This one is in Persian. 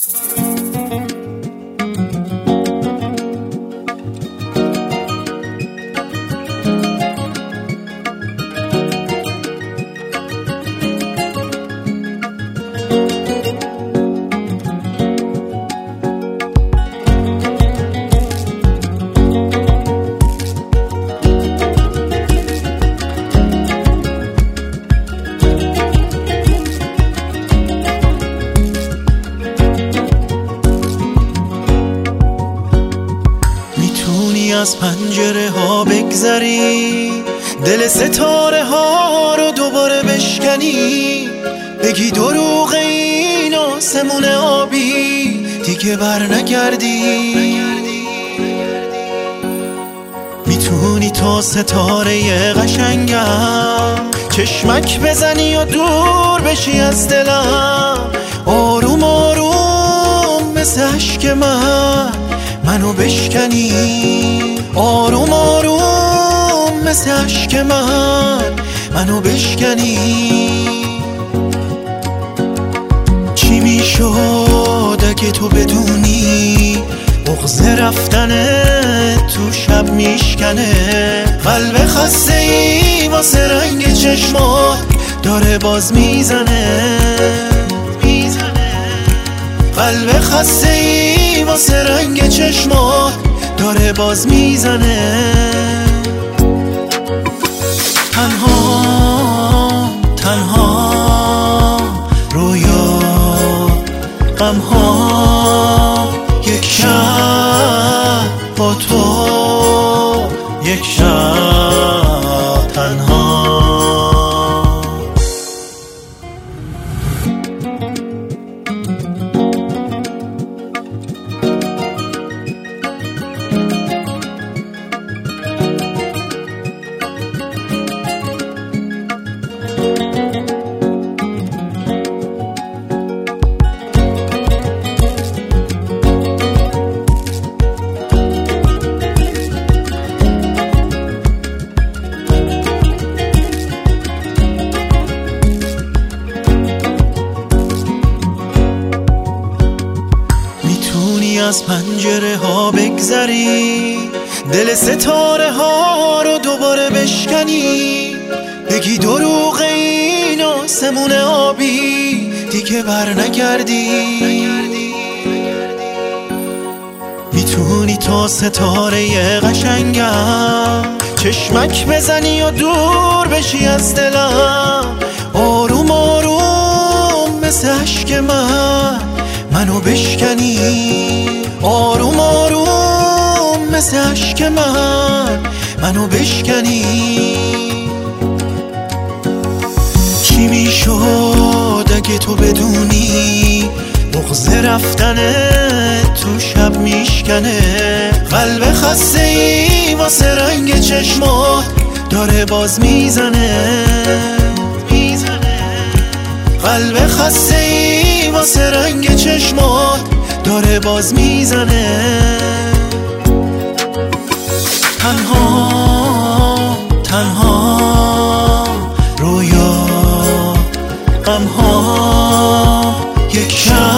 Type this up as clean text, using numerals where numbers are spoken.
از پنجره ها بگذری، دل ستاره ها رو دوباره بشکنی، بگی دروغ این آسمون آبی دیگه بر نگردی. میتونی تا ستاره قشنگم چشمک بزنی و دور بشی از دلم، آروم آروم مثل عشق منو بشکنی، آروم آروم مثل عشق منو بشکنی. چی میشد اگه تو بدونی بغض رفتن تو شب میشکنه، قلب خسته ای واسه رنگ چشمات داره باز میزنه، قلب خسته ای واسه رنگ چشمات داره باز میزنه. تنها تنها رویا غمها، یک شب با تو، یک شب تنها. از پنجره ها بگذری، دل ستاره ها رو دوباره بشکنی، بگی دروغ این آسمون آبی دیگه بر نگردی. میتونی تا ستاره قشنگم چشمک بزنی و دور بشی از دلم، آروم آروم مثل عشق منو بشکنی، آروم آروم مثل عشق منو بشکنی. چی میشد اگه تو بدونی بغض رفتن تو شب میشکنه، قلب خسته ای واسه رنگ چشمات داره باز میزنه، قلب خسته ای واسه رنگ چشمات داره باز میزنه. تنها تنها رویا غمها، یک شب